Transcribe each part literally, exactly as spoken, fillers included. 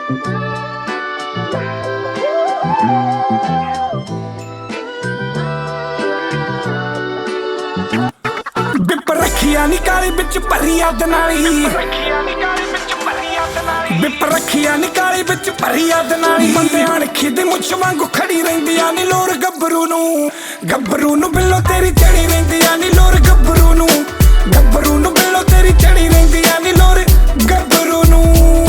ਬਿਪ ਰੱਖਿਆ ਨੀ ਕਾਲੀ ਵਿੱਚ ਭਰੀ ਅੱਧ ਨਾਲੀ, ਬਿਪ ਰੱਖਿਆ ਨੀ ਕਾਲੀ ਵਿੱਚ ਭਰੀ ਅੱਧ ਨਾਲੀ। ਬੰਦੇ ਅਣਖੀ ਦੀ ਮੁੱਛ ਵਾਂਗੂ ਖੜੀ ਰਹਿੰਦੀਆਂ ਨੀ ਲੋਰ ਗੱਭਰੂ ਨੂੰ, ਗੱਭਰੂ ਨੂੰ ਬਿੱਲੋ ਤੇਰੀ ਚੜੀ ਰਹਿੰਦੀਆਂ ਨੀ ਲੋਰ ਗੱਭਰੂ ਨੂੰ, ਗੱਭਰੂ ਨੂੰ ਬਿੱਲੋ ਤੇਰੀ ਚੜੀ ਰਹਿੰਦੀਆਂ ਨੀ ਲੋਰ ਗੱਭਰੂ ਨੂੰ।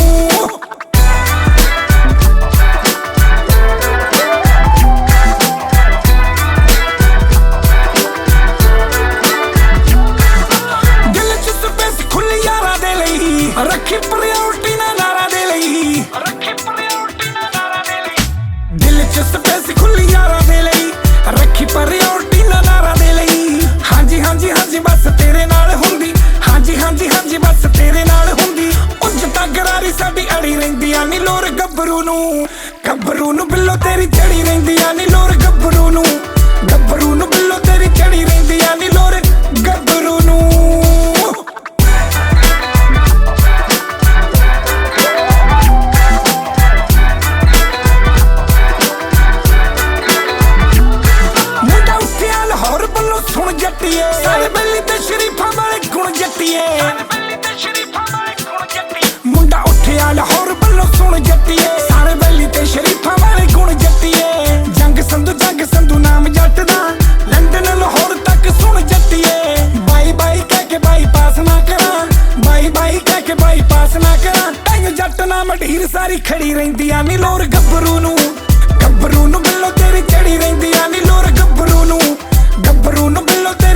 ਰੱਖੀ ਪ੍ਰਾਇਓਰਟੀ ਨਾ ਨਾਰਾ ਦੇ ਲਈ, ਰੱਖੀ ਪ੍ਰਾਇਓਰਟੀ ਨਾ ਨਾਰਾ ਦੇ ਲਈ। ਦਿਲ ਚ ਸਪੇਸ ਖੁੱਲੀ ਯਾਰਾਂ ਦੇ ਲਈ, ਰੱਖੀ ਪ੍ਰਾਇਓਰਟੀ ਨਾ ਨਾਰਾ ਦੇ ਲਈ। ਹਾਂਜੀ ਹਾਂਜੀ ਹਾਂਜੀ ਬਸ ਤੇਰੇ ਨਾਲ ਹੁੰਦੀ, ਹਾਂਜੀ ਹਾਂਜੀ ਹਾਂਜੀ ਬਸ ਤੇਰੇ ਨਾਲ ਹੁੰਦੀ। ਉੱਜ ਤਾਂ ਗਰਾਰੀ ਸਾਡੀ ਅੜੀ ਰਹਿੰਦੀਆਂ ਨੀ ਲੋਰ ਗੱਭਰੂ ਨੂੰ, ਗੱਭਰੂ ਨੂੰ ਬਿੱਲੋ ਤੇਰੀ ਚੜੀ ਰਹਿੰਦੀਆਂ ਨੀ ਲੋਰ ਗੱਭਰੂ ਨੂੰ, ਗੱਭਰੂ ਨੂੰ ਬਿੱਲੋ ਤੇਰੀ ਚੜੀ ਰਹਿੰਦੀਆਂ ਨੀ ਲੋਰ ਗੱਭਰੂ ਨੂੰ। ਸੁਣ ਜੱਟੀਏ ਸਾਰੇ ਬੈਲੀ ਤੇ ਸ਼ਰੀਫਾਂ ਵਾਲੇ ਗੁਣ ਜੱਟੀਏ, ਮੁੰਡਾ ਉੱਠਿਆ ਲਾਹੌਰ ਵੱਲੋਂ ਸੁਣ ਜੱਟੀਏ, ਸਾਰੇ ਬੈਲੀ ਤੇ ਸ਼ਰੀਫਾਂ ਵਾਲੇ ਗੁਣ ਜੱਟੀਏ। ਜੰਗ ਸੰਧੂ ਜੰਗ ਸੰਧੂ ਨਾਮ ਜੱਟ ਦਾ, ਲੰਡਨ ਲਾਹੌਰ ਤੱਕ ਸੁਣ ਜੱਟੀਏ। ਬਾਈ ਬਾਈ ਕਹਿ ਕੇ ਬਾਈ ਪਾਸ ਨਾ ਕਰਾਂ, ਬਾਈ ਬਾਈ ਕਹਿ ਕੇ ਬਾਈ ਪਾਸ ਨਾ ਕਰਾਂ। ਟਾਈਮ ਜੱਟ ਨਾ ਮਢੀਰ ਸਾਰੀ ਖੜੀ ਰਹਿੰਦੀਆਂ ਨੀ ਲੋਰ ਗੱਭਰੂ ਨੂੰ, ਗੱਭਰੂ ਨੂੰ ਬਿੱਲੋ ਤੇਰੀ ਚੜੀ ਰਹਿੰਦੀਆਂ ਨੀ ਲੋਰ ਗੱਭਰੂ ਨੂੰ, ਗੱਭਰੂ ਨੂੰ ਬਿੱਲੋ